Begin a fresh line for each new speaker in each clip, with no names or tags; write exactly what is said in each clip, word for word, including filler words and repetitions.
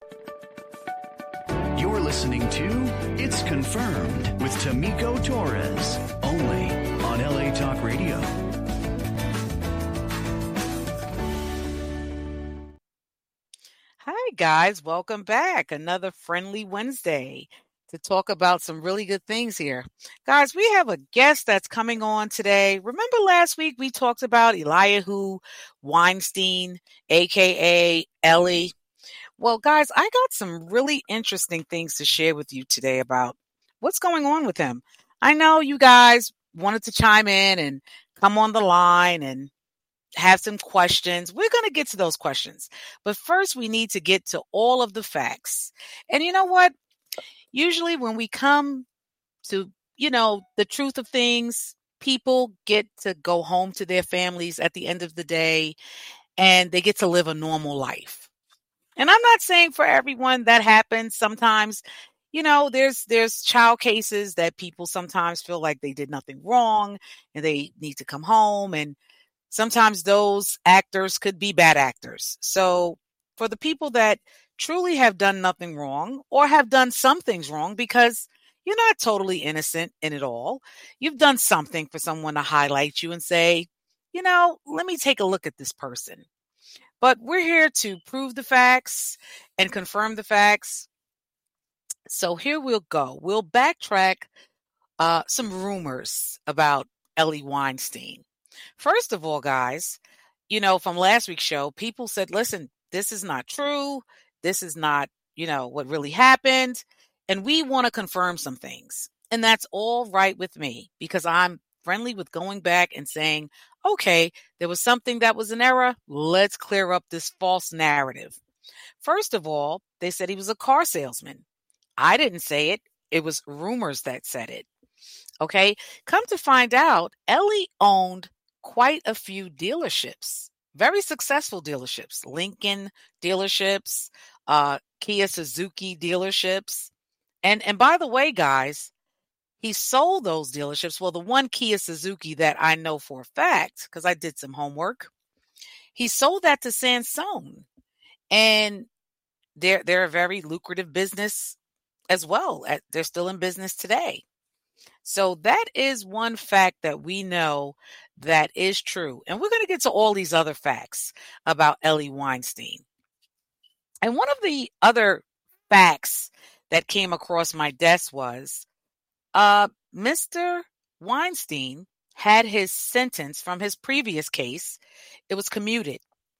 You're listening to It's Confirmed with Tamiko Torres, only on L A Talk Radio.
Hi, guys. Welcome back. Another friendly Wednesday to talk about some really good things here. Guys, we have a guest that's coming on today. Remember last week we talked about Eliyahu Weinstein, a k a. Ellie? Well, guys, I got some really interesting things to share with you today about what's going on with him. I know you guys wanted to chime in and come on the line and have some questions. We're going to get to those questions. But first, we need to get to all of the facts. And you know what? Usually when we come to, you know, the truth of things, people get to go home to their families at the end of the day and they get to live a normal life. And I'm not saying for everyone that happens. Sometimes, you know, there's there's child cases that people sometimes feel like they did nothing wrong and they need to come home. And sometimes those actors could be bad actors. So for the people that truly have done nothing wrong or have done some things wrong, because you're not totally innocent in it all, you've done something for someone to highlight you and say, you know, let me take a look at this person. But we're here to prove the facts and confirm the facts. So here we'll go. We'll backtrack uh, some rumors about Ellie Weinstein. First of all, guys, you know, from last week's show, people said, listen, this is not true. This is not, you know, what really happened. And we want to confirm some things. And that's all right with me because I'm friendly with going back and saying, okay, there was something that was an error. Let's clear up this false narrative. First of all, they said he was a car salesman. I didn't say it. It was rumors that said it. Okay. Come to find out, Ellie owned quite a few dealerships, very successful dealerships, Lincoln dealerships, uh, Kia Suzuki dealerships. And, and by the way, guys, he sold those dealerships. Well, the one Kia Suzuki that I know for a fact, because I did some homework, he sold that to Sansone. And they're, they're a very lucrative business as well. They're still in business today. So that is one fact that we know that is true. And we're going to get to all these other facts about Ellie Weinstein. And one of the other facts that came across my desk was uh, Mister Weinstein had his sentence from his previous case. It was commuted.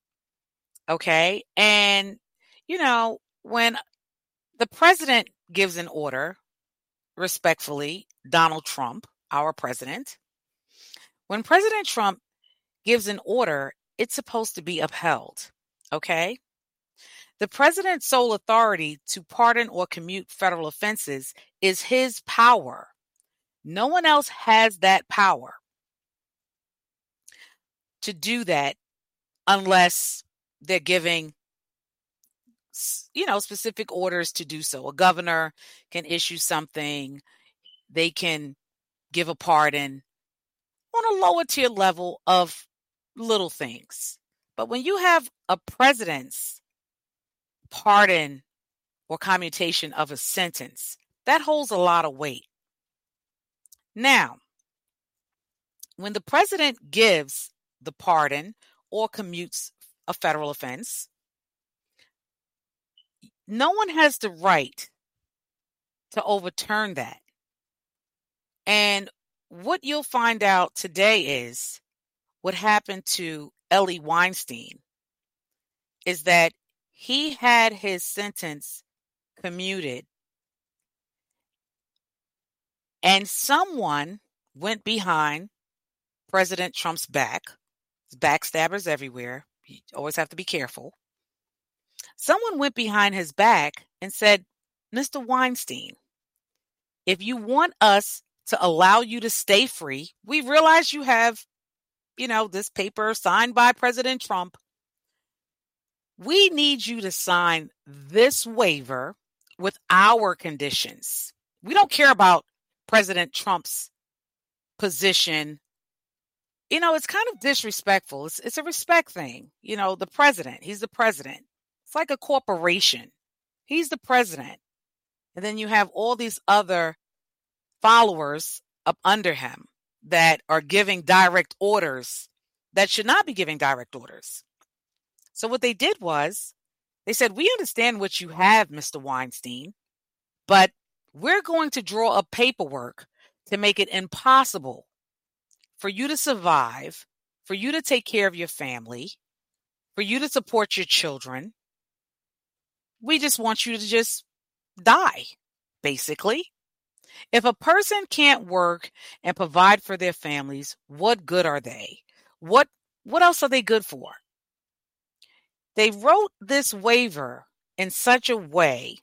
Okay. And, you know, when the president gives an order, respectfully, Donald Trump, our president, when President Trump gives an order, it's supposed to be upheld. Okay. The president's sole authority to pardon or commute federal offenses is his power. No one else has that power to do that unless they're giving, you know, specific orders to do so. A governor can issue something. They can give a pardon on a lower tier level of little things. But when you have a president's pardon or commutation of a sentence, that holds a lot of weight. Now, when the president gives the pardon or commutes a federal offense, no one has the right to overturn that. And what you'll find out today is what happened to Ellie Weinstein is that he had his sentence commuted and someone went behind President Trump's back. Backstabbers everywhere. You always have to be careful. Someone went behind his back and said, Mister Weinstein, if you want us to allow you to stay free, we realize you have, you know, this paper signed by President Trump. We need you to sign this waiver with our conditions. We don't care about President Trump's position. You know, it's kind of disrespectful. It's, it's a respect thing. You know, the president, he's the president. It's like a corporation. He's the president. And then you have all these other followers up under him that are giving direct orders that should not be giving direct orders. So what they did was they said, we understand what you have, Mister Weinstein, but we're going to draw up paperwork to make it impossible for you to survive, for you to take care of your family, for you to support your children. We just want you to just die, basically. If a person can't work and provide for their families, what good are they? What what else are they good for? They wrote this waiver in such a way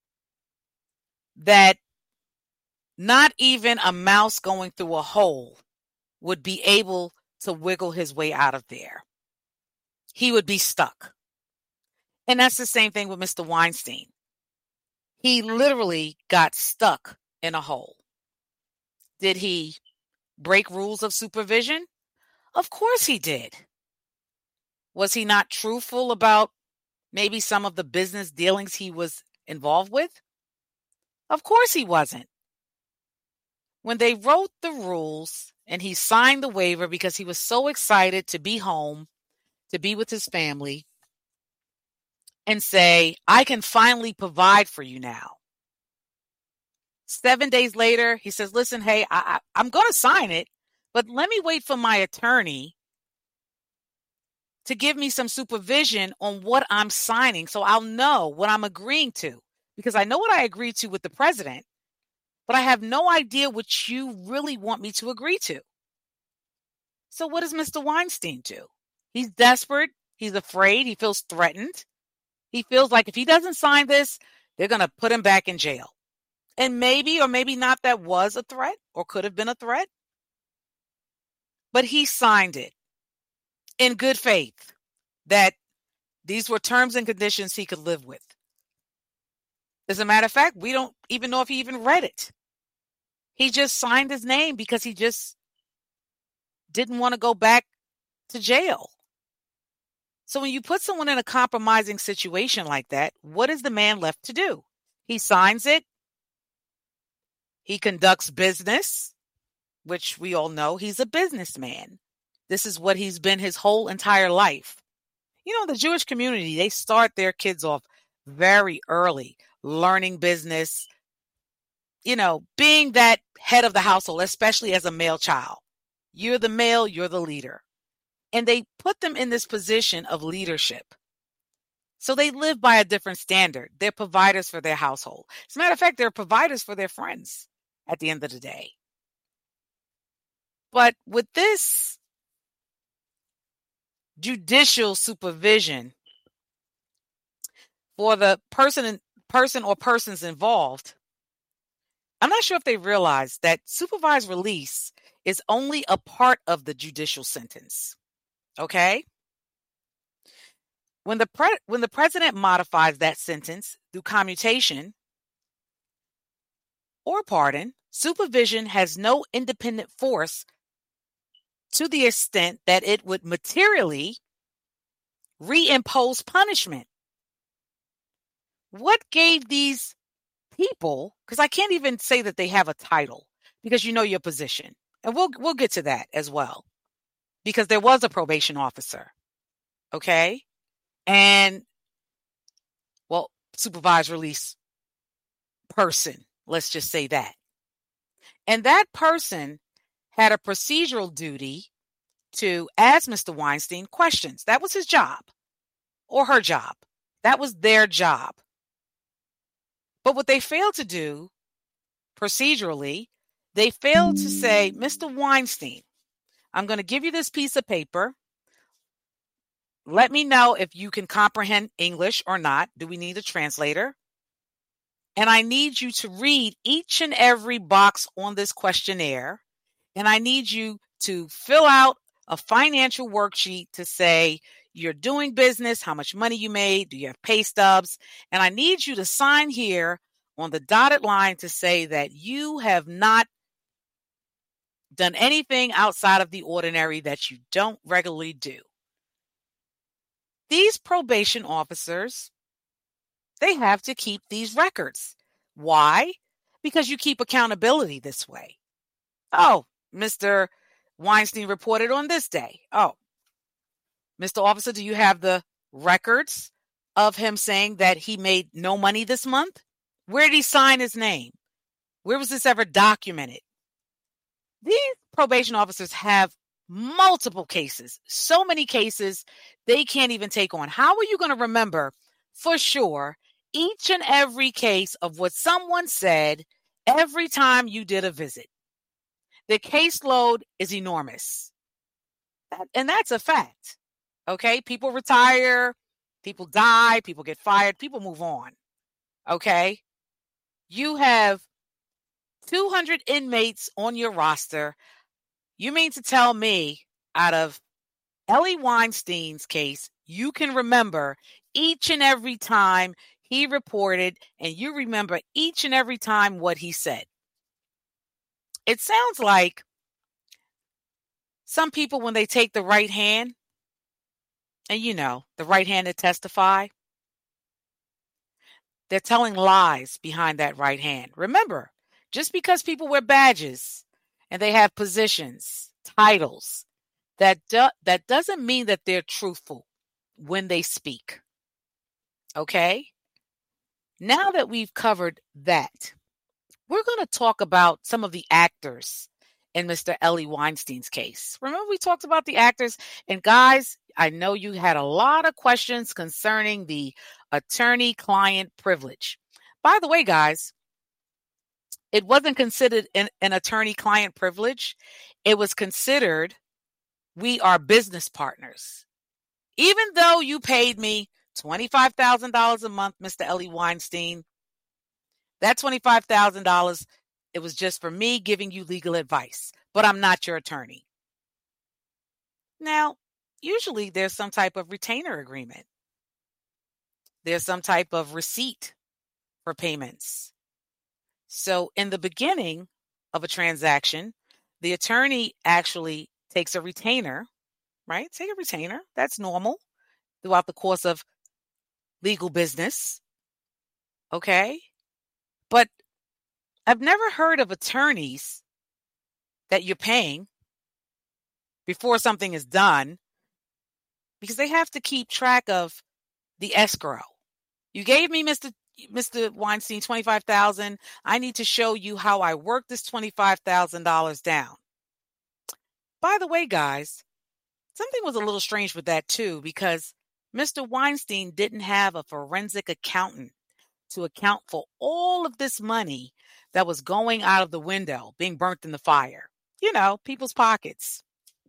that not even a mouse going through a hole would be able to wiggle his way out of there. He would be stuck. And that's the same thing with Mister Weinstein. He literally got stuck in a hole. Did he break rules of supervision? Of course he did. Was he not truthful about maybe some of the business dealings he was involved with? Of course he wasn't. When they wrote the rules and he signed the waiver because he was so excited to be home, to be with his family, and say, I can finally provide for you now. Seven days later, he says, listen, hey, I, I, I'm going to sign it, but let me wait for my attorney to give me some supervision on what I'm signing so I'll know what I'm agreeing to. Because I know what I agreed to with the president, but I have no idea what you really want me to agree to. So what does Mister Weinstein do? He's desperate. He's afraid. He feels threatened. He feels like if he doesn't sign this, they're going to put him back in jail. And maybe or maybe not that was a threat or could have been a threat. But he signed it in good faith that these were terms and conditions he could live with. As a matter of fact, we don't even know if he even read it. He just signed his name because he just didn't want to go back to jail. So when you put someone in a compromising situation like that, what is the man left to do? He signs it. He conducts business, which we all know he's a businessman. This is what he's been his whole entire life. You know, the Jewish community, they start their kids off very early, learning business, you know, being that head of the household, especially as a male child. You're the male, you're the leader. And they put them in this position of leadership. So they live by a different standard. They're providers for their household. As a matter of fact, they're providers for their friends at the end of the day. But with this judicial supervision for the person, person or persons involved, I'm not sure if they realize that supervised release is only a part of the judicial sentence. Okay? When the pre- when the president modifies that sentence through commutation or pardon, supervision has no independent force to the extent that it would materially reimpose punishment. What gave these people, because I can't even say that they have a title, because you know your position. And we'll we'll get to that as well. Because there was a probation officer, okay? And, well, supervised release person, let's just say that. And that person had a procedural duty to ask Mister Weinstein questions. That was his job or her job. That was their job. But what they failed to do procedurally, they failed to say, Mister Weinstein, I'm going to give you this piece of paper. Let me know if you can comprehend English or not. Do we need a translator? And I need you to read each and every box on this questionnaire. And I need you to fill out a financial worksheet to say you're doing business, how much money you made, do you have pay stubs? And I need you to sign here on the dotted line to say that you have not done anything outside of the ordinary that you don't regularly do. These probation officers They have to keep these records. Why? Because you keep accountability this way. Oh, Mister Weinstein reported on this day. Oh, Mister Officer, do you have the records of him saying that he made no money this month? Where did he sign his name? Where was this ever documented? These probation officers have multiple cases, so many cases they can't even take on. How are you going to remember for sure each and every case of what someone said every time you did a visit? The caseload is enormous. And that's a fact. Okay? People retire, people die, people get fired, people move on. Okay? You have two hundred inmates on your roster. You mean to tell me out of Ellie Weinstein's case, you can remember each and every time he reported, and you remember each and every time what he said? It sounds like some people, when they take the right hand, and you know, the right hand to testify, they're telling lies behind that right hand. Remember, just because people wear badges and they have positions, titles, that do- that doesn't mean that they're truthful when they speak. Okay? Now that we've covered that, we're going to talk about some of the actors in Mister Ellie Weinstein's case. Remember, we talked about the actors, and guys, I know you had a lot of questions concerning the attorney-client privilege. By the way, guys, it wasn't considered an, an attorney-client privilege. It was considered we are business partners. Even though you paid me twenty-five thousand dollars a month, Mister Ellie Weinstein, that twenty-five thousand dollars, it was just for me giving you legal advice, but I'm not your attorney. Now, usually there's some type of retainer agreement. There's some type of receipt for payments. So in the beginning of a transaction, the attorney actually takes a retainer, right? Take a retainer. That's normal throughout the course of legal business. Okay? But I've never heard of attorneys that you're paying before something is done, because they have to keep track of the escrow. You gave me, Mister Mister Weinstein, twenty-five thousand dollars. I need to show you how I work this twenty-five thousand dollars down. By the way, guys, something was a little strange with that too, because Mister Weinstein didn't have a forensic accountant to account for all of this money that was going out of the window, being burnt in the fire. You know, people's pockets.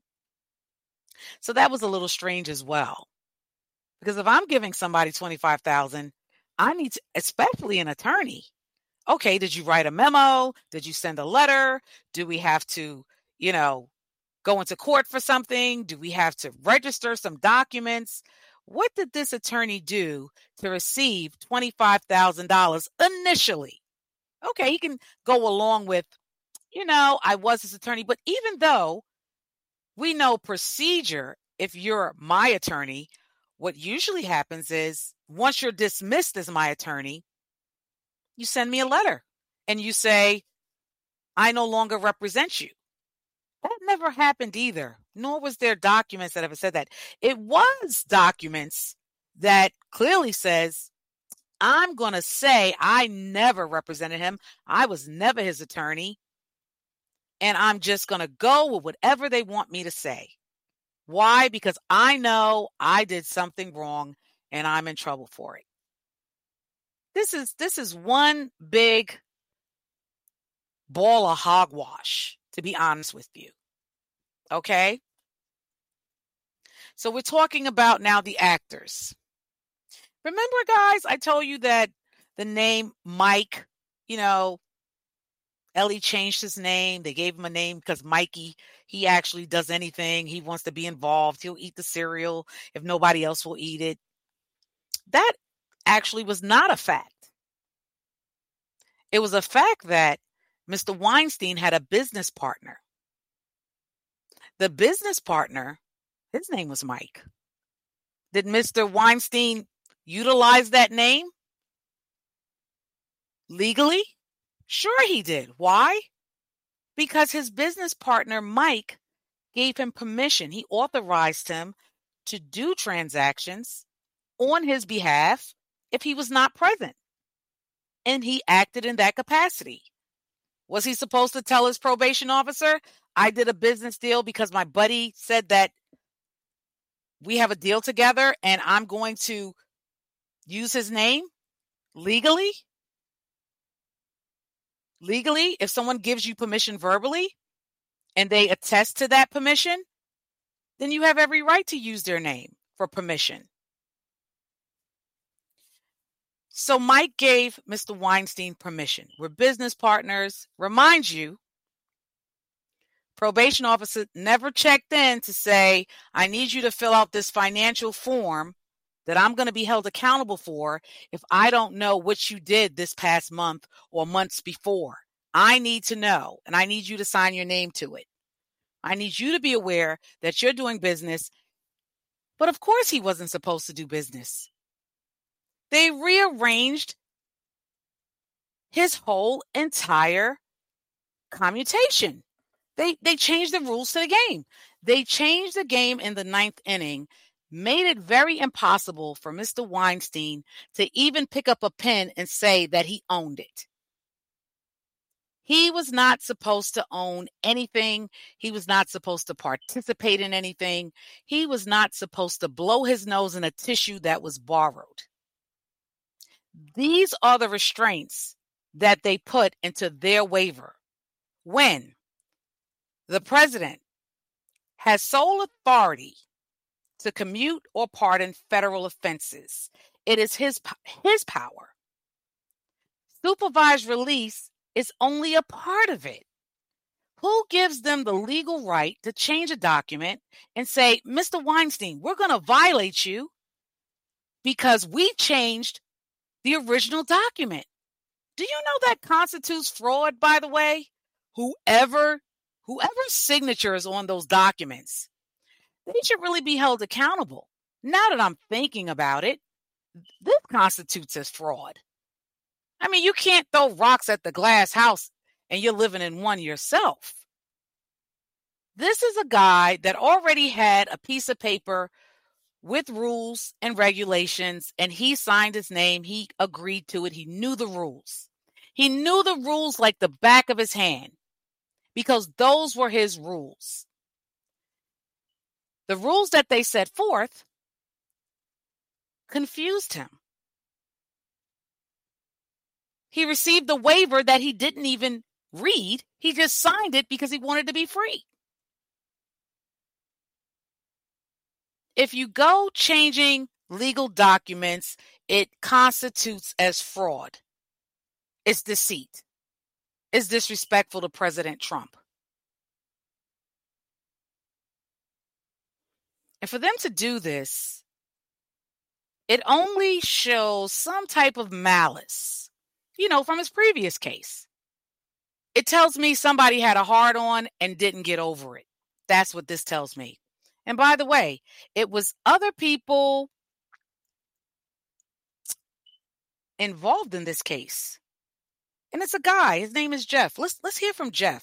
So that was a little strange as well. Because if I'm giving somebody twenty-five thousand dollars, I need to, especially an attorney. Okay, did you write a memo? Did you send a letter? Do we have to, you know, go into court for something? Do we have to register some documents? What did this attorney do to receive twenty-five thousand dollars initially? Okay, he can go along with, you know, I was his attorney. But even though we know procedure, if you're my attorney, what usually happens is once you're dismissed as my attorney, you send me a letter and you say, I no longer represent you. That never happened either, nor was there documents that ever said that. It was documents that clearly says, I'm going to say I never represented him. I was never his attorney. And I'm just going to go with whatever they want me to say. Why? Because I know I did something wrong and I'm in trouble for it. This is this is one big ball of hogwash, to be honest with you. Okay? So we're talking about now the actors. Remember, guys, I told you that the name Mike, you know, Ellie changed his name. They gave him a name because Mikey, he actually does anything. He wants to be involved. He'll eat the cereal if nobody else will eat it. That actually was not a fact. It was a fact that Mister Weinstein had a business partner. The business partner, his name was Mike. Did Mister Weinstein utilize that name? Legally? Sure he did. Why? Because his business partner, Mike, gave him permission. He authorized him to do transactions on his behalf if he was not present. And he acted in that capacity. Was he supposed to tell his probation officer, I did a business deal because my buddy said that we have a deal together and I'm going to use his name legally? Legally, if someone gives you permission verbally and they attest to that permission, then you have every right to use their name for permission. So Mike gave Mister Weinstein permission. We're business partners. Remind you, probation officer never checked in to say, I need you to fill out this financial form that I'm going to be held accountable for if I don't know what you did this past month or months before. I need to know, and I need you to sign your name to it. I need you to be aware that you're doing business. But of course he wasn't supposed to do business. They rearranged his whole entire commutation. They they changed the rules to the game. They changed the game in the ninth inning, made it very impossible for Mister Weinstein to even pick up a pen and say that he owned it. He was not supposed to own anything. He was not supposed to participate in anything. He was not supposed to blow his nose in a tissue that was borrowed. These are the restraints that they put into their waiver. When the president has sole authority to commute or pardon federal offenses, it is his, his power. Supervised release is only a part of it. Who gives them the legal right to change a document and say, Mister Weinstein, we're going to violate you because we changed the original document? Do you know that constitutes fraud, by the way? Whoever, whoever's signature is on those documents, they should really be held accountable. Now that I'm thinking about it, this constitutes as fraud. I mean, you can't throw rocks at the glass house and you're living in one yourself. This is a guy that already had a piece of paper with rules and regulations, and he signed his name. He agreed to it. He knew the rules. He knew the rules like the back of his hand because those were his rules. The rules that they set forth confused him. He received the waiver that he didn't even read. He just signed it because he wanted to be free. If you go changing legal documents, it constitutes as fraud. It's deceit. It's disrespectful to President Trump. And for them to do this, it only shows some type of malice, you know, from his previous case. It tells me somebody had a hard on and didn't get over it. That's what this tells me. And by the way, it was other people involved in this case. And it's a guy. His name is Jeff. Let's let's hear from Jeff.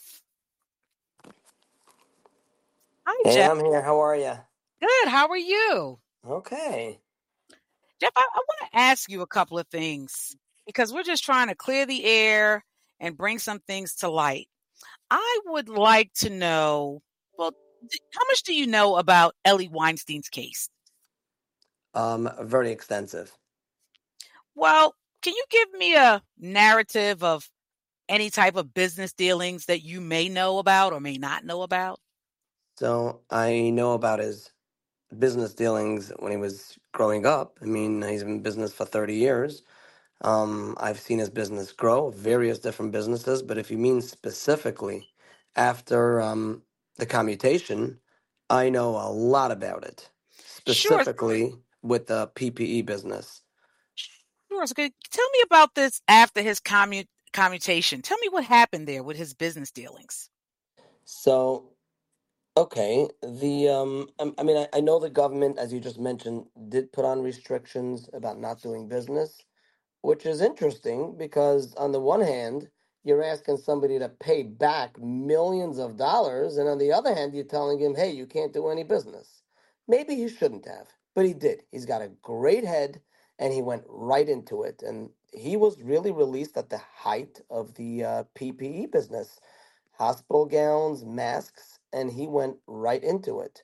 Hi,
Hey,
Jeff.
I'm here. How are you?
Good. How are you?
Okay.
Jeff, I, I want to ask you a couple of things because we're just trying to clear the air and bring some things to light. I would like to know, well, how much do you know about Ellie Weinstein's case?
Um, very extensive.
Well, can you give me a narrative of any type of business dealings that you may know about or may not know about?
So I know about his business dealings when he was growing up. I mean, he's been in business for thirty years. Um, I've seen his business grow, various different businesses. But if you mean specifically after um, the commutation, I know a lot about it.
Sure.
Specifically with the P P E business.
Sure. So could- tell me about this after his commu- commutation. Tell me what happened there with his business dealings.
So, okay, the um, I, I mean, I, I know the government, as you just mentioned, did put on restrictions about not doing business which is interesting because on the one hand, you're asking somebody to pay back millions of dollars, and on the other hand, you're telling him, hey, you can't do any business. Maybe he shouldn't have, but he did. He's got a great head, and he went right into it. And he was really released at the height of the uh, P P E business, hospital gowns, masks, and he went right into it.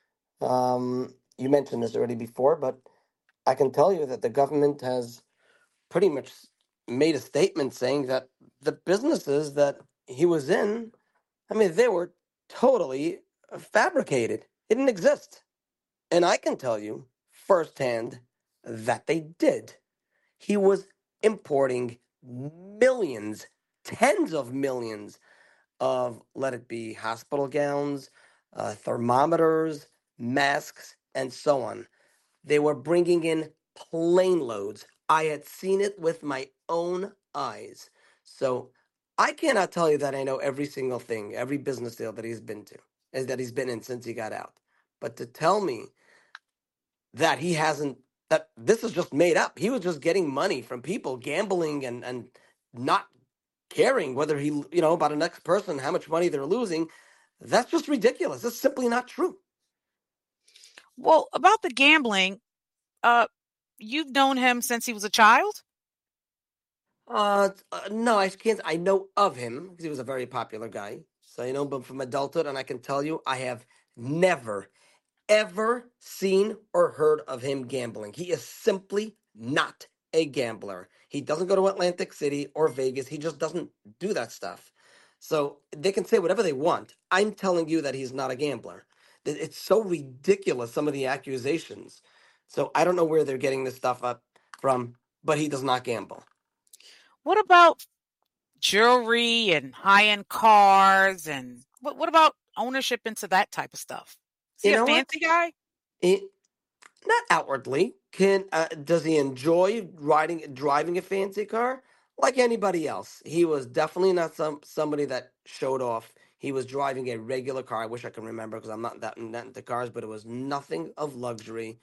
Um, you mentioned this already before, but I can tell you that the government has pretty much made a statement saying that the businesses that he was in, I mean, they were totally fabricated. It didn't exist. And I can tell you firsthand that they did. He was importing millions, tens of millions of, let it be hospital gowns, uh, thermometers, masks, and so on. They were bringing in plane loads. I had seen it with my own eyes. So I cannot tell you that I know every single thing, every business deal that he's been to, is that he's been in since he got out. But to tell me that he hasn't, that this is just made up. He was just getting money from people gambling and, and not caring whether he, you know, about the next person, how much money they're losing. That's just ridiculous. It's simply not true.
Well, about the gambling, uh, you've known him since he was a child?
Uh, uh, no, I can't. I know of him because he was a very popular guy. So you know, but from adulthood, and I can tell you, I have never, ever seen or heard of him gambling. He is simply not a gambler. He doesn't go to Atlantic City or Vegas. He just doesn't do that stuff. So they can say whatever they want. I'm telling you that he's not a gambler. It- It's so ridiculous, some of the accusations. So I don't know where they're getting this stuff up from, but he does not gamble.
What about jewelry and high-end cars, and what what about ownership into that type of stuff? Is
You
he a
know what?
fancy guy?
It, not outwardly. Can uh, does he enjoy riding driving a fancy car like anybody else? He was definitely not some somebody that showed off. He was driving a regular car. I wish I could remember because I'm not that, that into cars, but it was nothing of luxury.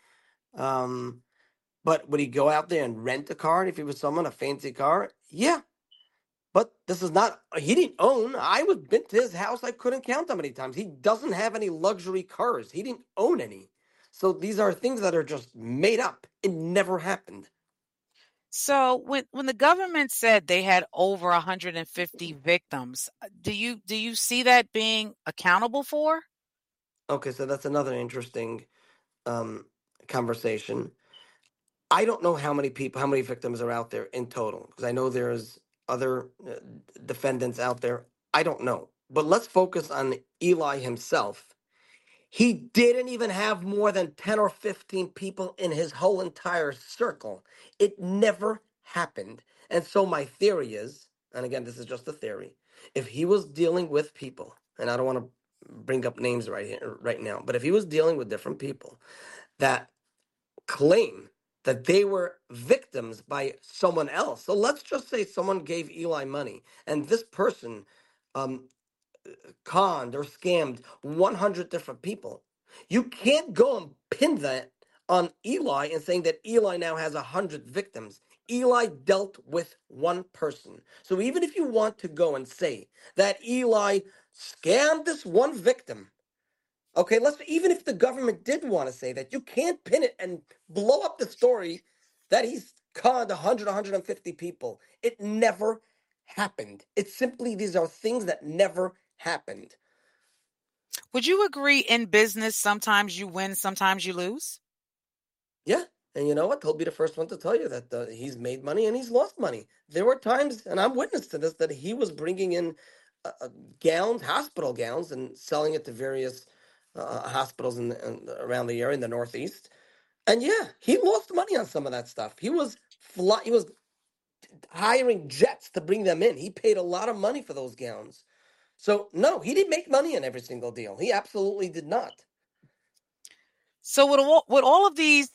Um, but would he go out there and rent a car if he was someone a fancy car? Yeah, but this is not, he didn't own. I was been to his house. I couldn't count how many times. He doesn't have any luxury cars. He didn't own any. So these are things that are just made up. It never happened.
So when when the government said they had over one hundred fifty victims, uh, do you do you see that being accountable for?
Okay, so that's another interesting um, conversation. I don't know how many people, how many victims are out there in total, because I know there's other uh, defendants out there. I don't know. But let's focus on Eli himself. He didn't even have more than ten or fifteen people in his whole entire circle. It never happened. And so my theory is, and again, this is just a theory, if he was dealing with people, and I don't want to bring up names right here right now, but if he was dealing with different people that claim that they were victims by someone else. So let's just say someone gave Eli money and this person um, conned or scammed one hundred different people. You can't go and pin that on Eli and saying that Eli now has one hundred victims. Eli dealt with one person. So even if you want to go and say that Eli scammed this one victim, okay, let's even if the government did want to say that, you can't pin it and blow up the story that he's conned one hundred, one hundred fifty people. It never happened. It's simply these are things that never happened.
Would you agree in business sometimes you win, sometimes you lose?
Yeah. And you know what? He'll be the first one to tell you that uh, he's made money and he's lost money. There were times, and I'm witness to this, that he was bringing in uh, uh, gowns, hospital gowns, and selling it to various uh, hospitals in, the, in around the area in the Northeast. And yeah, he lost money on some of that stuff. He was fly, he was hiring jets to bring them in. He paid a lot of money for those gowns. So no, he didn't make money on every single deal. He absolutely did not.
So with all, with all of these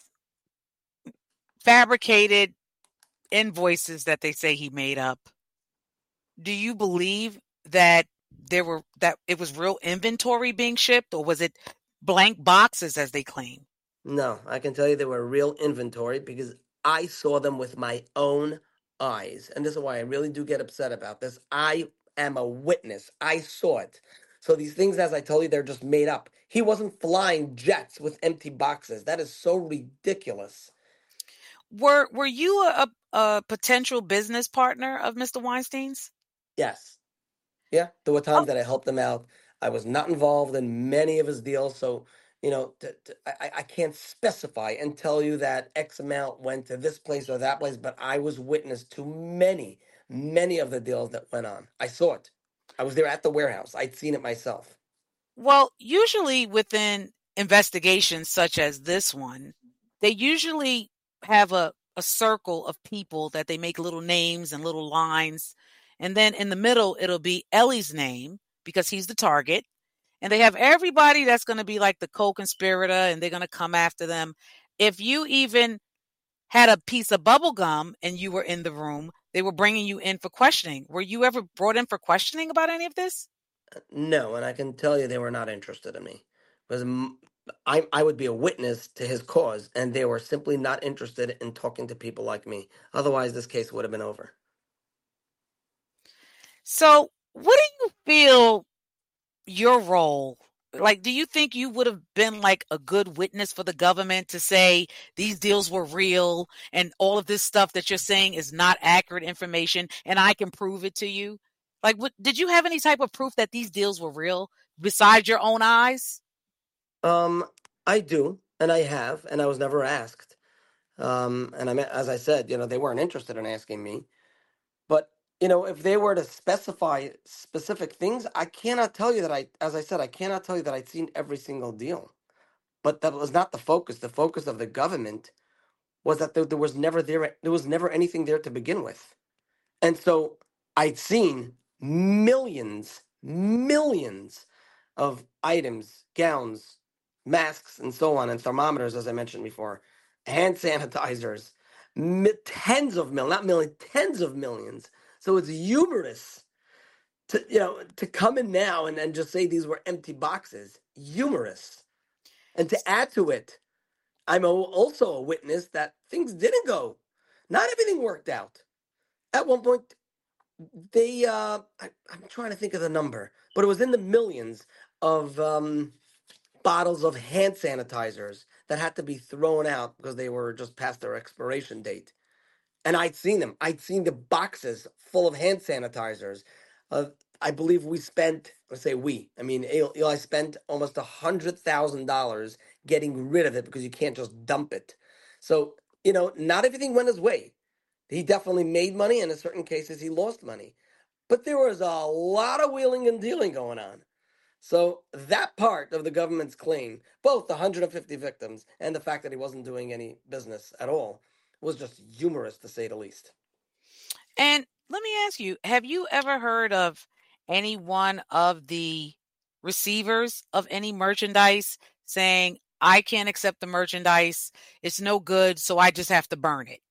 fabricated invoices that they say he made up, do you believe that there were that it was real inventory being shipped, or was it blank boxes as they claim?
No, I can tell you they were real inventory because I saw them with my own eyes. And this is why I really do get upset about this. I am a witness. I saw it. So these things, as I told you, they're just made up. He wasn't flying jets with empty boxes. That is so ridiculous.
Were were you a, a potential business partner of Mister Weinstein's?
Yes. Yeah. There were
Oh,
times that I helped him out. I was not involved in many of his deals. So, you know, t- t- I, I can't specify and tell you that X amount went to this place or that place, but I was witness to many, many of the deals that went on. I saw it. I was there at the warehouse. I'd seen it myself.
well, usually within investigations such as this one, they usually have a, a circle of people that they make little names and little lines. And then in the middle, it'll be Ellie's name because he's the target. And they have everybody that's going to be like the co-conspirator and they're going to come after them. If you even had a piece of bubble gum and you were in the room, they were bringing you in for questioning. Were you ever brought in for questioning about any of this?
No, and I can tell you they were not interested in me. Because m- I, I would be a witness to his cause, and they were simply not interested in talking to people like me. Otherwise, this case would have been over.
So, what do you feel your role? Like, do you think you would have been like a good witness for the government to say these deals were real and all of this stuff that you're saying is not accurate information and I can prove it to you? Like, what, did you have any type of proof that these deals were real besides your own eyes?
Um, I do, and I have, and I was never asked. Um, and I mean, as I said, you know, they weren't interested in asking me. But you know, if they were to specify specific things, I cannot tell you that I, as I said, I cannot tell you that I'd seen every single deal. But that was not the focus. The focus of the government was that there, there was never there there was never anything there to begin with. And so I'd seen millions, millions of items, gowns, masks, and so on, and thermometers, as I mentioned before, hand sanitizers, mi- tens of millions, not millions, tens of millions. So it's humorous to you know to come in now and, and just say these were empty boxes. Humorous. And to add to it, I'm a, also a witness that things didn't go. Not everything worked out. At one point, they uh I, I'm trying to think of the number, but it was in the millions of um bottles of hand sanitizers that had to be thrown out because they were just past their expiration date. And I'd seen them. I'd seen the boxes full of hand sanitizers. Uh, I believe we spent, let's say we, I mean, Eli Eli spent almost a hundred thousand dollars getting rid of it because you can't just dump it. So, you know, not everything went his way. He definitely made money, and in certain cases, he lost money. But there was a lot of wheeling and dealing going on. So that part of the government's claim, both the one hundred fifty victims and the fact that he wasn't doing any business at all, was just humorous to say the least.
And let me ask you, have you ever heard of any one of the receivers of any merchandise saying, I can't accept the merchandise, it's no good, so I just have to burn it?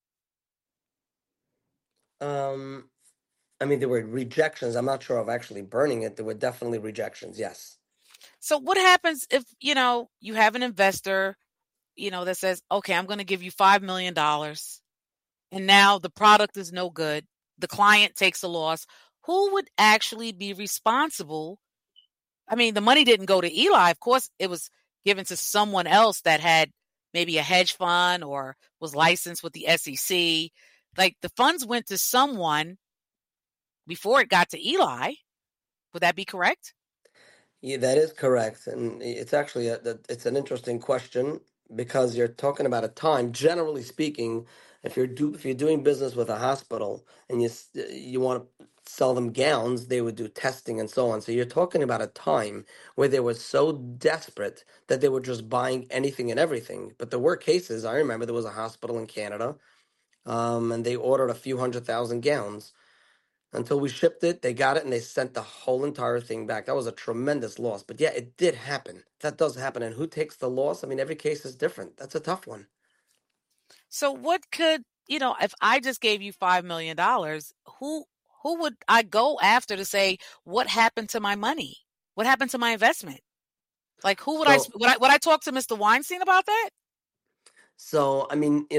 Um, I mean, there were rejections. I'm not sure of actually burning it. There were definitely rejections. Yes.
So what happens if, you know, you have an investor, you know, that says, okay, I'm going to give you five million dollars and now the product is no good. The client takes a loss. Who would actually be responsible? I mean, the money didn't go to Eli. Of course, it was given to someone else that had maybe a hedge fund or was licensed with the S E C. Like the funds went to someone before it got to Eli. Would that be correct?
Yeah, that is correct, and it's actually a, that- it's an interesting question because you're talking about a time. Generally speaking, if you're do if you're doing business with a hospital and you s- you want to sell them gowns, they would do testing and so on. So you're talking about a time where they were so desperate that they were just buying anything and everything. But there were cases. I remember there was a hospital in Canada, um, and they ordered a few hundred thousand gowns until we shipped it. They got it and they sent the whole entire thing back. That was a tremendous loss. But yeah, it did happen. That does happen. And who takes the loss? I mean, every case is different. That's a tough one.
So what could, you know, if I just gave you five million dollars, who who would I go after to say what happened to my money? What happened to my investment? Like who would I
So,
would I would I talk to Mister Weinstein about that?
so I mean, you know,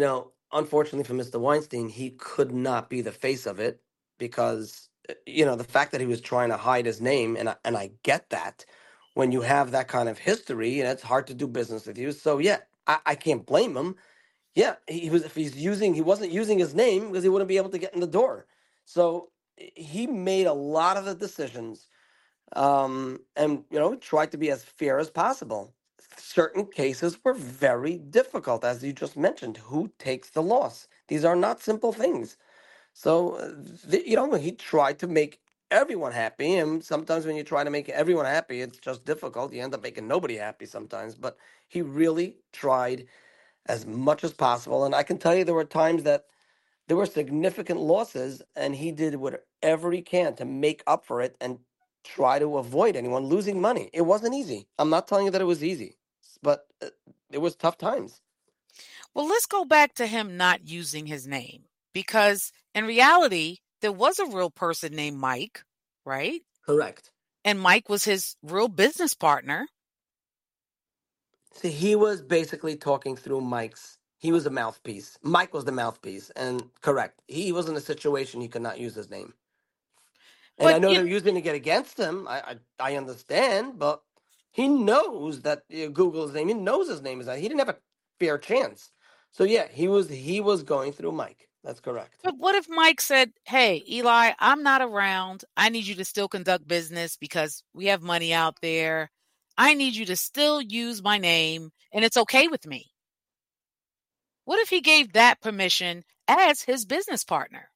unfortunately for Mister Weinstein, he could not be the face of it because uh, you know the fact that he was trying to hide his name, and I, and I get that when you have that kind of history, and it's hard to do business with you. So yeah, I, I can't blame him. Yeah, he was if he's using he wasn't using his name because he wouldn't be able to get in the door. So he made a lot of the decisions, um, and you know tried to be as fair as possible. Certain cases were very difficult, as you just mentioned. Who takes the loss? These are not simple things. So, uh, the, you know, he tried to make everyone happy, and sometimes when you try to make everyone happy, it's just difficult. You end up making nobody happy sometimes. But he really tried as much as possible, and I can tell you there were times that there were significant losses, and he did whatever he can to make up for it and try to avoid anyone losing money. It wasn't easy. I'm not telling you that it was easy, but uh, it was tough times.
Well, let's go back to him not using his name because in reality, there was a real person named Mike, right?
Correct.
And Mike was his real business partner.
See, he was basically talking through Mike's. He was a mouthpiece. Mike was the mouthpiece, and correct. He was in a situation he could not use his name. And I
But
know
you
they're using it to get against him. I I, I understand, but he knows that uh, Google's name. He knows his name is that. He didn't have a fair chance. So yeah, he was he was going through Mike. That's correct.
but what if Mike said, "Hey, Eli, I'm not around. I need you to still conduct business because we have money out there. I need you to still use my name and it's okay with me." What if he gave that permission as his business partner?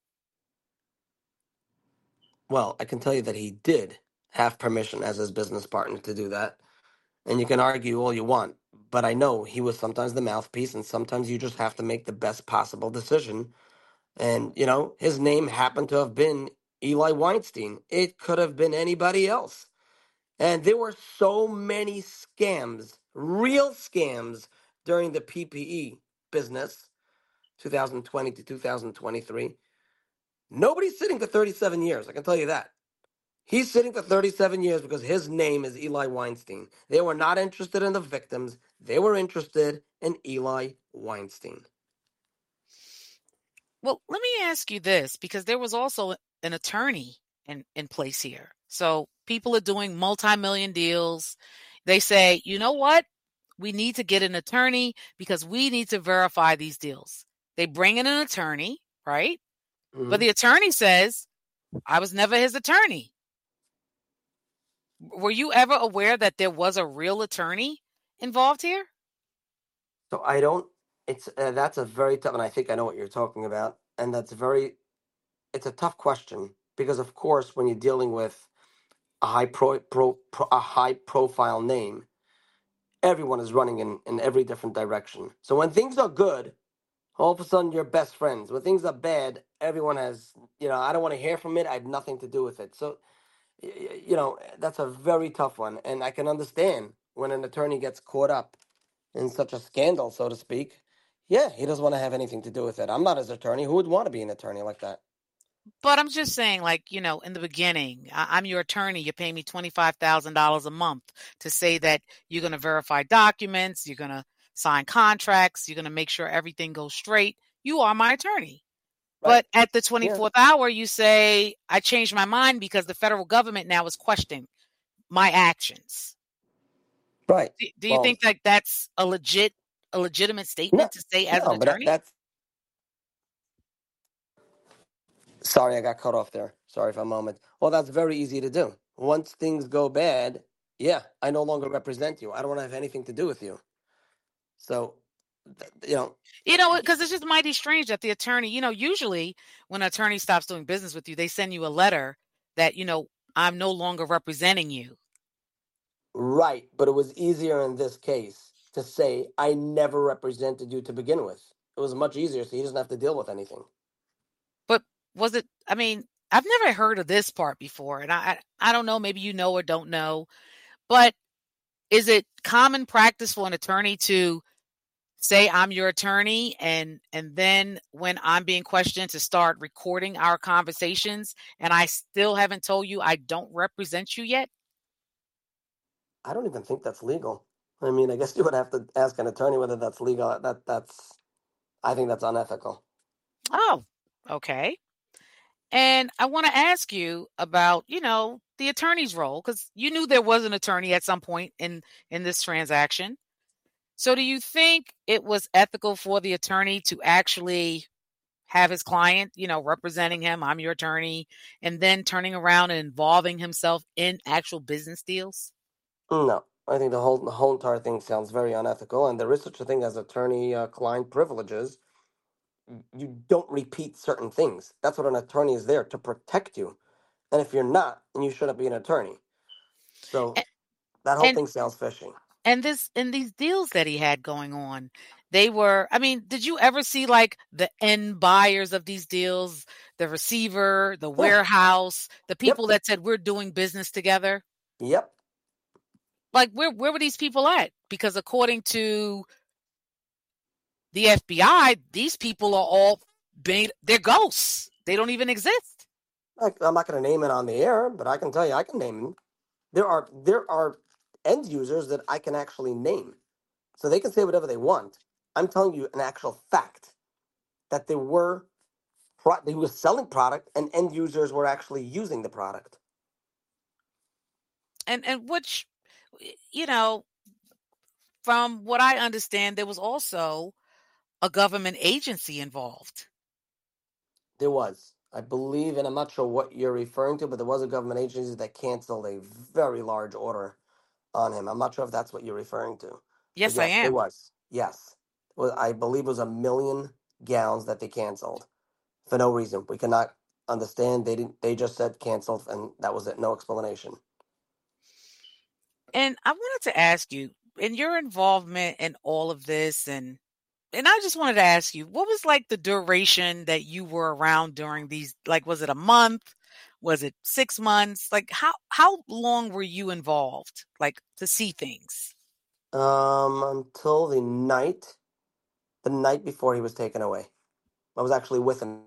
Well, I can tell you that he did have permission as his business partner to do that. And you can argue all you want, but I know he was sometimes the mouthpiece, and sometimes you just have to make the best possible decision. And, you know, his name happened to have been Eli Weinstein. It could have been anybody else. And there were so many scams, real scams, during the P P E business, two thousand twenty to two thousand twenty-three. Nobody's sitting for thirty-seven years, I can tell you that. He's sitting for thirty-seven years because his name is Eli Weinstein. They were not interested in the victims. They were interested in Eli Weinstein.
Well, let me ask you this because there was also an attorney in, in place here. So people are doing multi-million deals. They say, you know what? We need to get an attorney because we need to verify these deals. They bring in an attorney, right?
Mm-hmm.
But the attorney says, I was never his attorney. Were you ever aware that there was a real attorney involved here?
So I don't. It's uh, that's a very tough, and I think I know what you're talking about. And that's very. It's a tough question because, of course, when you're dealing with a high pro, pro, pro a high profile name, everyone is running in in every different direction. So when things are good, all of a sudden you're best friends. When things are bad, everyone has. You know, I don't want to hear from it. I had nothing to do with it. So y- y- you know, that's a very tough one, and I can understand when an attorney gets caught up in such a scandal, so to speak. Yeah, he doesn't want to have anything to do with it. I'm not his attorney. Who would want to be an attorney like that?
But I'm just saying, like, you know, in the beginning, I- I'm your attorney. You pay me twenty-five thousand dollars a month to say that you're going to verify documents, you're going to sign contracts, you're going to make sure everything goes straight. You are my attorney.
Right?
But at the
Yeah.
twenty-fourth hour, you say, I changed my mind because the federal government now is questioning my actions.
Right.
Do, do you
Well,
think that that's a legit, a legitimate
no,
statement to say as an
no, but that,
attorney?
that's. Sorry, I got cut off there. Sorry for a moment. Well, that's very easy to do. Once things go bad, yeah, I no longer represent you. I don't want to have anything to do with you. So, th- you know,
You know, because it's just mighty strange that the attorney, you know, usually when an attorney stops doing business with you, they send you a letter that, you know, I'm no longer representing you.
right. But it was easier in this case to say, I never represented you to begin with. It was much easier, so he doesn't have to deal with anything.
But was it, I mean, I've never heard of this part before, and I, I don't know, maybe you know or don't know, but is it common practice for an attorney to say I'm your attorney and and then when I'm being questioned to start recording our conversations and I still haven't told you I don't represent you yet?
I don't even think that's legal. I mean, I guess you would have to ask an attorney whether that's legal. That that's I think that's unethical.
Oh, okay. And I want to ask you about, you know, the attorney's role, because you knew there was an attorney at some point in in this transaction. So do you think it was ethical for the attorney to actually have his client, you know, representing him, I'm your attorney, and then turning around and involving himself in actual business deals?
No, I think the whole the whole entire thing sounds very unethical, and there is such a thing as attorney-client privileges. Y- You don't repeat certain things. That's what an attorney is there to protect you. And if you're not, then you shouldn't be an attorney. So
And
that whole
and,
thing sounds fishy.
and this and these deals that he had going on, they were, I mean, did you ever see like the end buyers of these deals, the receiver, the
Yeah.
warehouse, the
Yep.
people that said we're doing business together?
Yep.
Like where where were these people at? Because according to the F B I, these people are all being, they're ghosts. They don't even exist.
I, I'm not going to name it on the air, but I can tell you I can name them. There are there are end users that I can actually name, so they can say whatever they want. I'm telling you an actual fact that there were pro- they were selling product and end users were actually using the product.
And and which, you know, from what I understand, there was also a government agency involved.
There was, I believe, and I'm not sure what you're referring to, but there was a government agency that canceled a very large order on him. I'm not sure if that's what you're referring to, but
Yes, I
yes, there
am.
was. Yes, well, I believe it was a million gallons that they canceled for no reason. We cannot understand. They didn't. They just said canceled, and that was it. No explanation.
And I wanted to ask you, in your involvement in all of this, and and I just wanted to ask you, what was like the duration that you were around during these? Like, was it a month? Was it six months? Like, how how long were you involved? Like to see things.
Um, until the night, the night before he was taken away, I was actually with him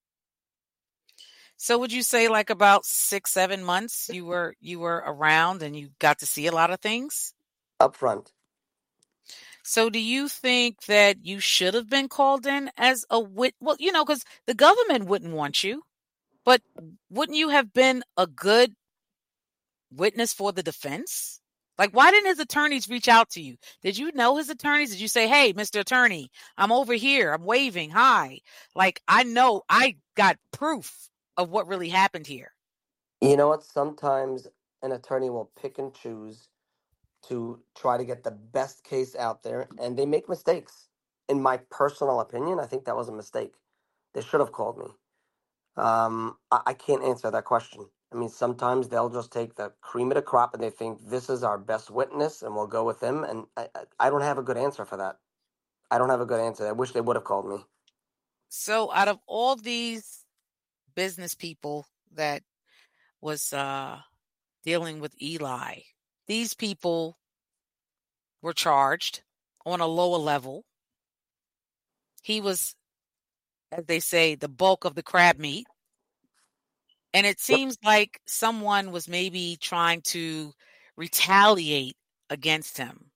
So would you say like about six, seven months you were you were around and you got to see a lot of things?
up front.
So do you think that you should have been called in as a wit? Well, you know, because the government wouldn't want you, but wouldn't you have been a good witness for the defense? Like, why didn't his attorneys reach out to you? Did you know his attorneys? Did you say, hey, Mister Attorney, I'm over here. I'm waving. Hi. Like, I know I got proof of what really happened here.
You know what? Sometimes an attorney will pick and choose to try to get the best case out there, and they make mistakes. In my personal opinion, I think that was a mistake. They should have called me. Um, I, I can't answer that question. I mean, sometimes they'll just take the cream of the crop and they think this is our best witness and we'll go with them. And I, I I don't have a good answer for that. I don't have a good answer. I wish they would have called me.
So, out of all these business people that was uh, dealing with Eli, these people were charged on a lower level. He was, as they say, the bulk of the crab meat. And it
Yep.
seems like someone was maybe trying to retaliate against him.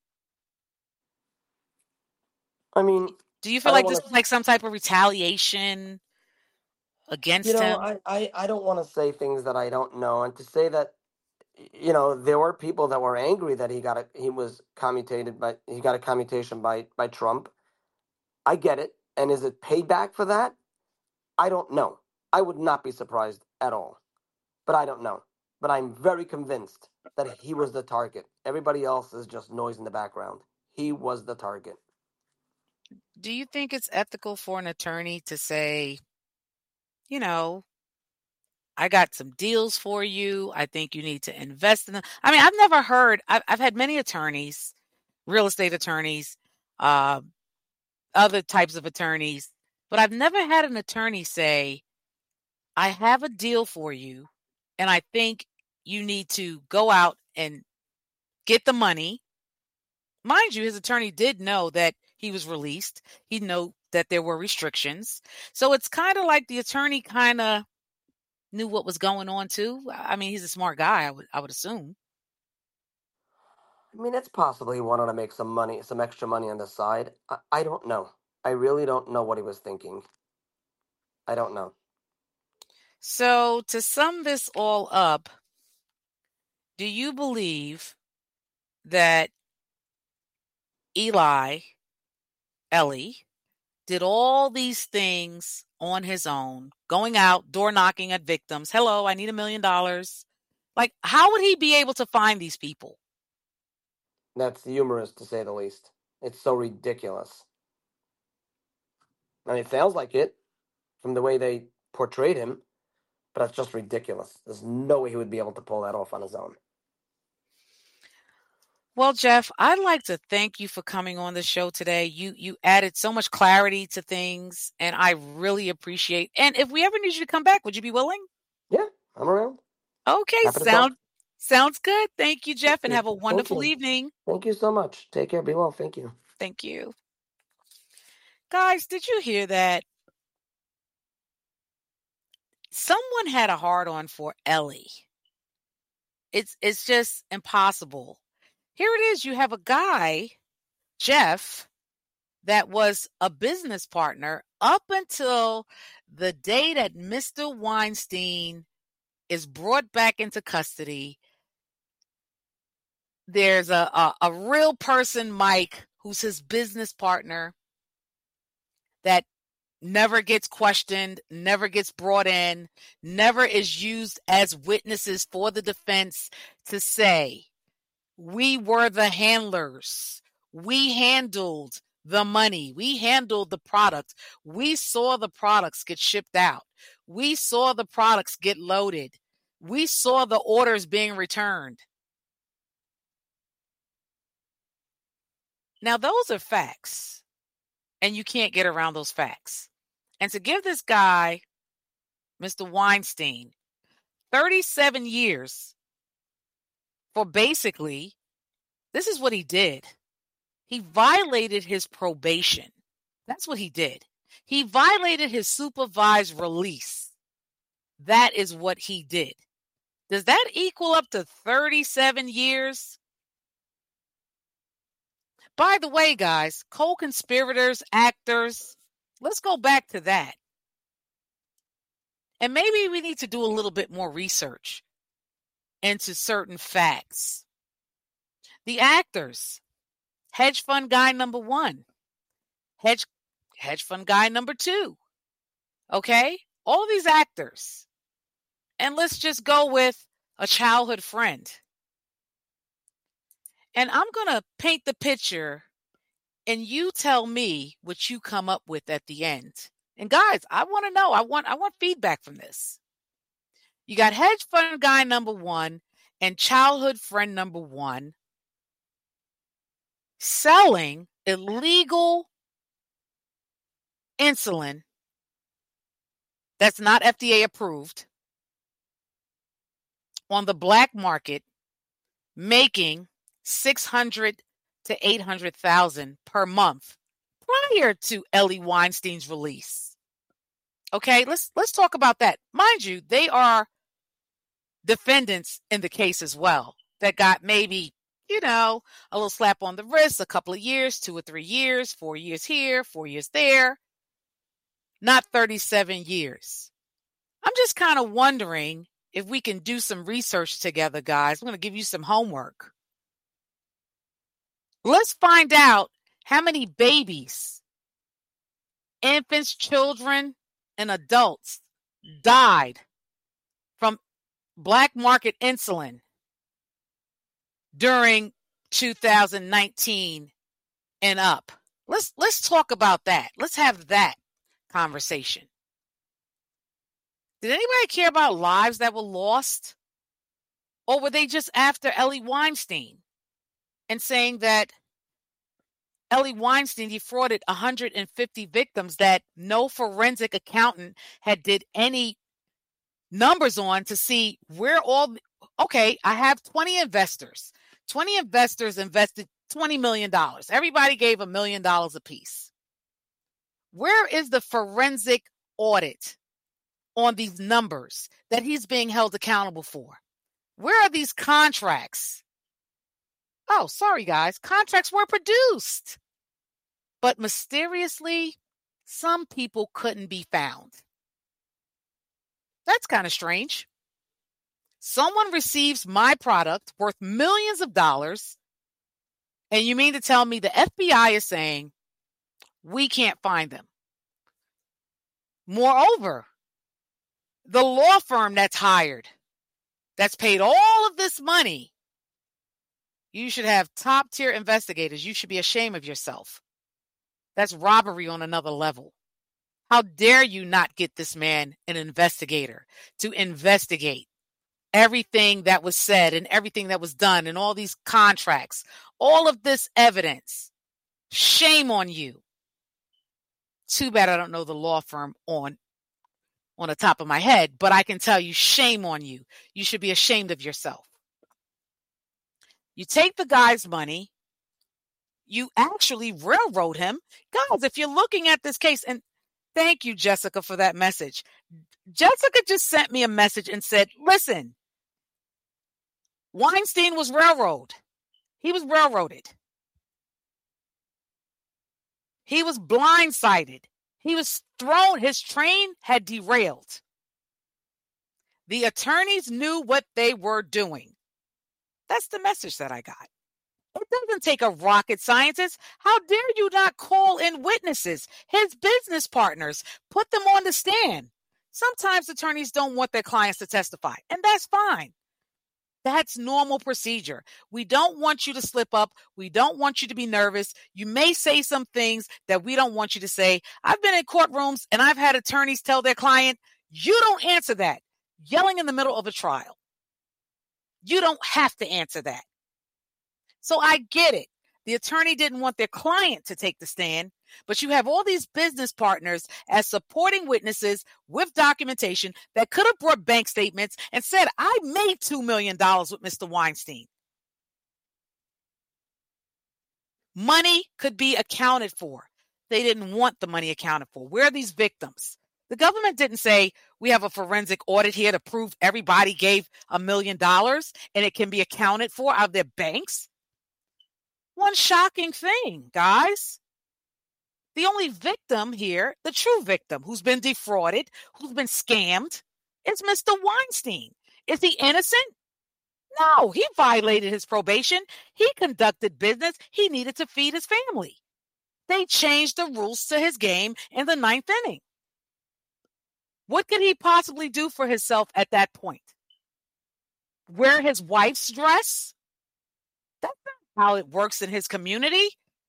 I mean,
Do you feel
I don't
like this
want
was
to,
like some type of retaliation
you
against
know,
him?
I, I, I don't want to say things that I don't know. And to say that, you know, there were people that were angry that he got a, he was commutated by, he got a commutation by, by Trump. I get it. And is it payback for that? I don't know. I would not be surprised at all, but I don't know. But I'm very convinced that he was the target. Everybody else is just noise in the background. He was the target.
Do you think it's ethical for an attorney to say, you know, I got some deals for you. I think you need to invest in them. I mean, I've never heard, I've, I've had many attorneys, real estate attorneys, uh, other types of attorneys, but I've never had an attorney say, I have a deal for you, and I think you need to go out and get the money. Mind you, his attorney did know that he was released. He knew that there were restrictions. So it's kind of like the attorney kind of knew what was going on too. I mean, he's a smart guy, I would I would assume.
I mean, it's possible he wanted to make some money, some extra money on the side. I, I don't know. I really don't know what he was thinking. I don't know.
So to sum this all up, do you believe that Eli, Ellie, did all these things on his own, going out, door knocking at victims? Hello, I need a million dollars. Like, how would he be able to find these people?
That's humorous, to say the least. It's so ridiculous. I mean, it sounds like it from the way they portrayed him, but that's just ridiculous. There's no way he would be able to pull that off on his own.
Well, Jeff, I'd like to thank you for coming on the show today. You you added so much clarity to things, and I really appreciate. And if we ever need you to come back, would you be willing?
Yeah, I'm around.
Okay,
Happy to
sound
talk.
sounds good. Thank you, Jeff,
Thank
and
you.
have a
Thank
wonderful
you.
evening.
Thank you so much. Take care. Be well. Thank you.
Thank you. Guys, did you hear that? Someone had a hard on for Ellie. It's it's just impossible. Here it is. You have a guy, Jeff, that was a business partner up until the day that Mister Weinstein is brought back into custody. There's a, a, a real person, Mike, who's his business partner, that never gets questioned, never gets brought in, never is used as witnesses for the defense to say, we were the handlers. We handled the money. We handled the product. We saw the products get shipped out. We saw the products get loaded. We saw the orders being returned. Now, those are facts, and you can't get around those facts. And to give this guy, Mister Weinstein, thirty-seven years for basically, this is what he did. He violated his probation. That's what he did. He violated his supervised release. That is what he did. Does that equal up to thirty-seven years? By the way, guys, co-conspirators, actors, let's go back to that. And maybe we need to do a little bit more research into certain facts. The actors, hedge fund guy number one, hedge, hedge fund guy number two, okay? All these actors. And let's just go with a childhood friend. And I'm going to paint the picture, and you tell me what you come up with at the end. And guys, I want to know. I want I want feedback from this. You got hedge fund guy number one and childhood friend number one selling illegal insulin that's not F D A approved on the black market, making six hundred to eight hundred thousand per month prior to Ellie Weinstein's release. Okay, let's let's talk about that. Mind you, they are defendants in the case as well that got maybe, you know, a little slap on the wrist, a couple of years, two or three years, four years here, four years there, not thirty-seven years. I'm just kind of wondering if we can do some research together, guys. I'm going to give you some homework. Let's find out how many babies, infants, children, and adults died from black market insulin during two thousand nineteen and up. Let's let's talk about that. Let's have that conversation. Did anybody care about lives that were lost? Or were they just after Ellie Weinstein and saying that Ellie Weinstein defrauded one hundred fifty victims that no forensic accountant had did any numbers on to see where all, okay, I have twenty investors. twenty investors invested twenty million dollars. Everybody gave a million dollars apiece. Where is the forensic audit on these numbers that he's being held accountable for? Where are these contracts? Oh, sorry, guys. Contracts were produced. But mysteriously, some people couldn't be found. That's kind of strange. Someone receives my product worth millions of dollars, and you mean to tell me the F B I is saying, we can't find them? Moreover, the law firm that's hired, that's paid all of this money, you should have top-tier investigators. You should be ashamed of yourself. That's robbery on another level. How dare you not get this man an investigator to investigate everything that was said and everything that was done and all these contracts, all of this evidence. Shame on you. Too bad I don't know the law firm on, on the top of my head, but I can tell you, shame on you. You should be ashamed of yourself. You take the guy's money. You actually railroad him. Guys, if you're looking at this case, and thank you, Jessica, for that message. Jessica just sent me a message and said, listen, Weinstein was railroaded. He was railroaded. He was blindsided. He was thrown. His train had derailed. The attorneys knew what they were doing. That's the message that I got. It doesn't take a rocket scientist. How dare you not call in witnesses, his business partners, put them on the stand? Sometimes attorneys don't want their clients to testify, and that's fine. That's normal procedure. We don't want you to slip up. We don't want you to be nervous. You may say some things that we don't want you to say. I've been in courtrooms and I've had attorneys tell their client, you don't answer that, yelling in the middle of a trial. You don't have to answer that. So I get it. The attorney didn't want their client to take the stand, but you have all these business partners as supporting witnesses with documentation that could have brought bank statements and said, I made two million dollars with Mister Weinstein. Money could be accounted for. They didn't want the money accounted for. Where are these victims? The government didn't say, we have a forensic audit here to prove everybody gave a million dollars and it can be accounted for out of their banks. One shocking thing, guys. The only victim here, the true victim who's been defrauded, who's been scammed, is Mister Weinstein. Is he innocent? No, he violated his probation. He conducted business. He needed to feed his family. They changed the rules to his game in the ninth inning. What could he possibly do for himself at that point? Wear his wife's dress? That's not how it works in his community.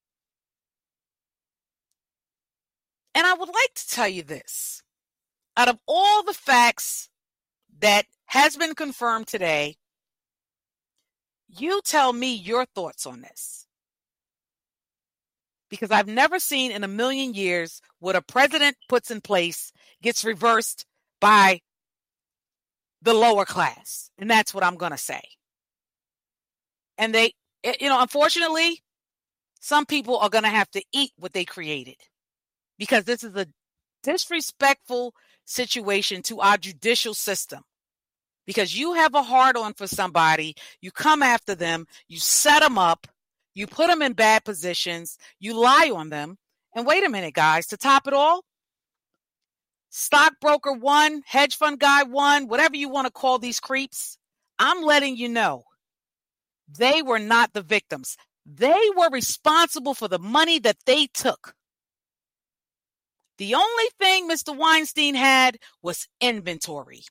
And I would like to tell you this. Out of all the facts that has been confirmed today, you tell me your thoughts on this. Because I've never seen in a million years what a president puts in place gets reversed by the lower class. And that's what I'm going to say. And they, you know, unfortunately, some people are going to have to eat what they created. Because this is a disrespectful situation to our judicial system. Because you have a hard-on for somebody, you come after them, you set them up, you put them in bad positions, you lie on them. And wait a minute, guys, to top it all, stockbroker one, hedge fund guy one, whatever you want to call these creeps, I'm letting you know, they were not the victims. They were responsible for the money that they took. The only thing Mister Weinstein had was inventory.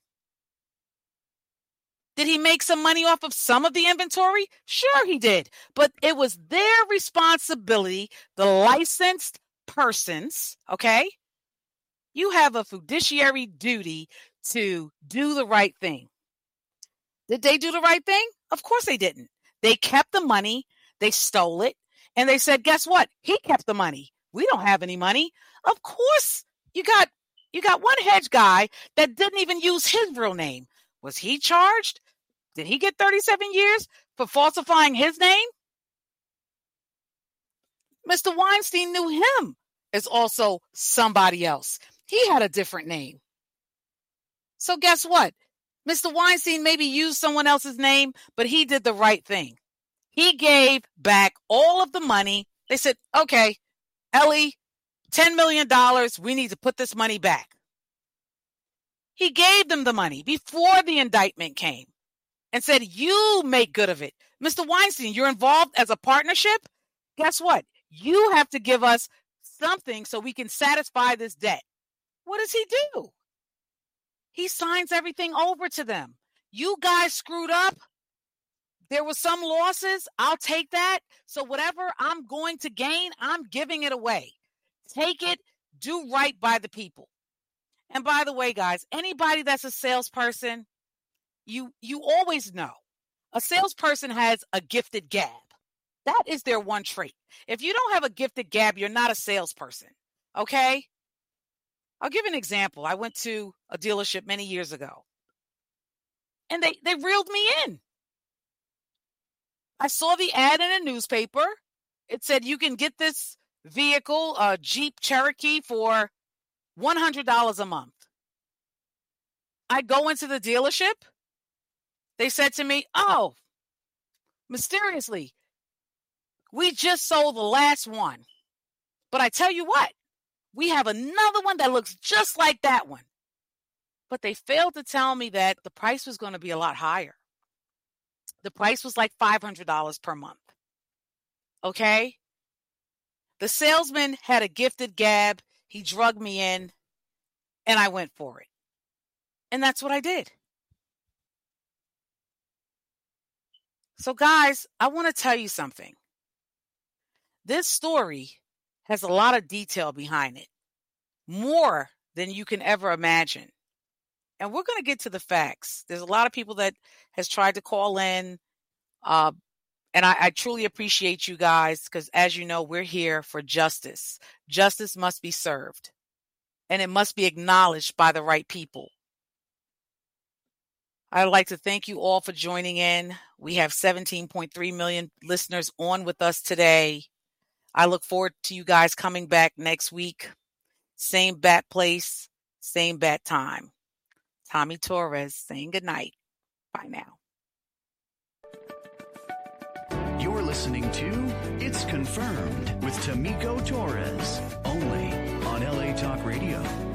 Did he make some money off of some of the inventory? Sure he did. But it was their responsibility, the licensed persons, okay? You have a fiduciary duty to do the right thing. Did they do the right thing? Of course they didn't. They kept the money, they stole it, and they said, guess what? He kept the money. We don't have any money. Of course, you got you got one hedge guy that didn't even use his real name. Was he charged? Did he get thirty-seven years for falsifying his name? Mister Weinstein knew him as also somebody else. He had a different name. So guess what? Mister Weinstein maybe used someone else's name, but he did the right thing. He gave back all of the money. They said, okay, Ellie, ten million dollars, we need to put this money back. He gave them the money before the indictment came and said, you make good of it. Mister Weinstein, you're involved as a partnership. Guess what? You have to give us something so we can satisfy this debt. What does he do? He signs everything over to them. You guys screwed up. There were some losses. I'll take that. So whatever I'm going to gain, I'm giving it away. Take it. Do right by the people. And by the way, guys, anybody that's a salesperson, you you always know a salesperson has a gifted gab. That is their one trait. If you don't have a gifted gab, you're not a salesperson. Okay? I'll give an example. I went to a dealership many years ago, and they, they reeled me in. I saw the ad in a newspaper. It said you can get this vehicle, a Jeep Cherokee, for one hundred dollars a month. I go into the dealership. They said to me, oh, mysteriously, we just sold the last one. But I tell you what, we have another one that looks just like that one. But they failed to tell me that the price was going to be a lot higher. The price was like five hundred dollars per month. Okay? The salesman had a gifted gab. He drugged me in, and I went for it. And that's what I did. So, guys, I want to tell you something. This story has a lot of detail behind it, more than you can ever imagine. And we're going to get to the facts. There's a lot of people that has tried to call in, uh, and I, I truly appreciate you guys because, as you know, we're here for justice. Justice must be served, and it must be acknowledged by the right people. I'd like to thank you all for joining in. We have seventeen point three million listeners on with us today. I look forward to you guys coming back next week. Same bat place, same bat time. Tommy Torres saying goodnight. Bye now.
You're listening to It's Confirmed with Tamiko Torres, only on L A Talk Radio.